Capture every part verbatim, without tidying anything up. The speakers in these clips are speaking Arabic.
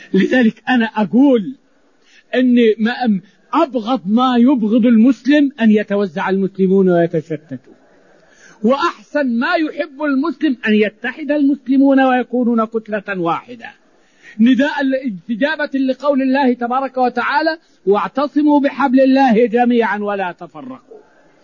لذلك أنا أقول أن ما أبغض ما يبغض المسلم أن يتوزع المسلمون ويتشتتوا، وأحسن ما يحب المسلم أن يتحد المسلمون ويكونون كتلة واحدة، نداء استجابة لقول الله تبارك وتعالى: واعتصموا بحبل الله جميعا ولا تفرقوا.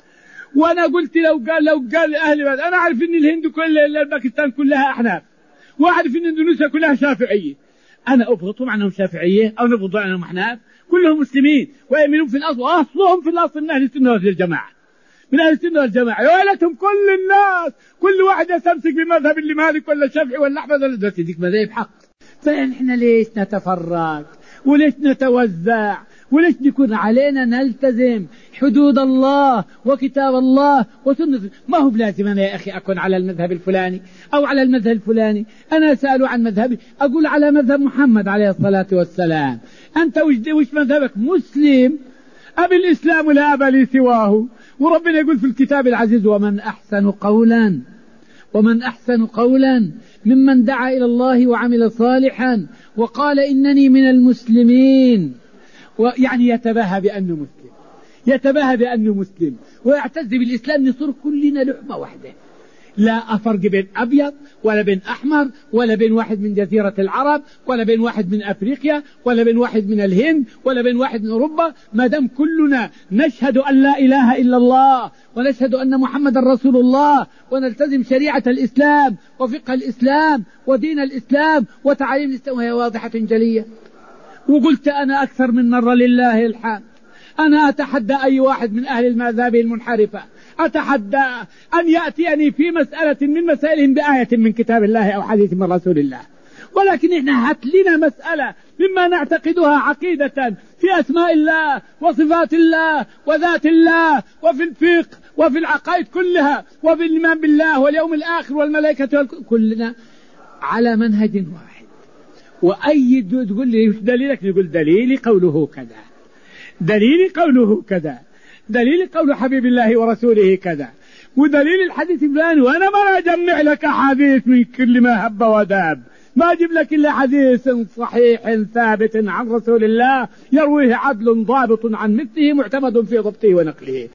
وأنا قلت لو قال لو قال أهل بلد، أنا أعرف أن الهند كل باكستان كلها أحناف، وأعرف أن اندونيسيا كلها شافعية، أنا أبغضهم عنهم شافعية أو نبغض عنهم أحناف؟ كلهم مسلمين ويؤمنون في الأصل، وأصلهم في الأصل من أهل السنة والجماعة، من أهل السنة والجماعة. يا ليتهم كل الناس كل واحد يستمسك بمذهب اللي مالك ولا الشافعي ولا أحمد ولا ذاتي، ديك مذاهب حق. فإحنا ليش نتفرق وليش نتوزع وليش نكون علينا نلتزم حدود الله وكتاب الله وسنة؟ ما هو بلازم أنا يا أخي أكون على المذهب الفلاني أو على المذهب الفلاني. أنا أسأل عن مذهبي أقول على مذهب محمد عليه الصلاة والسلام. أنت وش مذهبك؟ مسلم أبي الإسلام لا أبا لي سواه. وربنا يقول في الكتاب العزيز: ومن أحسن قولا ومن أحسن قولا ممن دعا إلى الله وعمل صالحا وقال إنني من المسلمين. ويعني يتباهى بأنه مسلم، يتباهى بأنه مسلم ويعتز بالإسلام. نصير كلنا لحمة واحدة، لا أفرق بين أبيض ولا بين أحمر ولا بين واحد من جزيرة العرب ولا بين واحد من أفريقيا ولا بين واحد من الهند ولا بين واحد من أوروبا، ما دام كلنا نشهد أن لا إله إلا الله ونشهد أن محمد رسول الله ونلتزم شريعة الإسلام وفقه الإسلام ودين الإسلام وتعاليم الإسلام، وهي واضحة جلية. وقلت أنا أكثر من مرة لله الحمد، أنا أتحدى أي واحد من أهل المذاهب المنحرفة، أتحدى أن يأتيني في مسألة من مسائلهم بآية من كتاب الله أو حديث من رسول الله، ولكن إحنا هات لنا مسألة مما نعتقدها عقيدة في أسماء الله وصفات الله وذات الله وفي الفقه وفي العقائد كلها وفي الإيمان بالله واليوم الآخر والملائكة كلنا على منهج واحد. وأي تقول لي دليلك؟ نقول دليلي قوله كذا، دليل قوله كذا، دليل قول حبيب الله ورسوله كذا، ودليل الحديث فلان. وأنا ما أجمع لك حديث من كل ما هب وداب، ما أجيب لك إلا حديث صحيح ثابت عن رسول الله يرويه عدل ضابط عن مثله معتمد في ضبطه ونقله.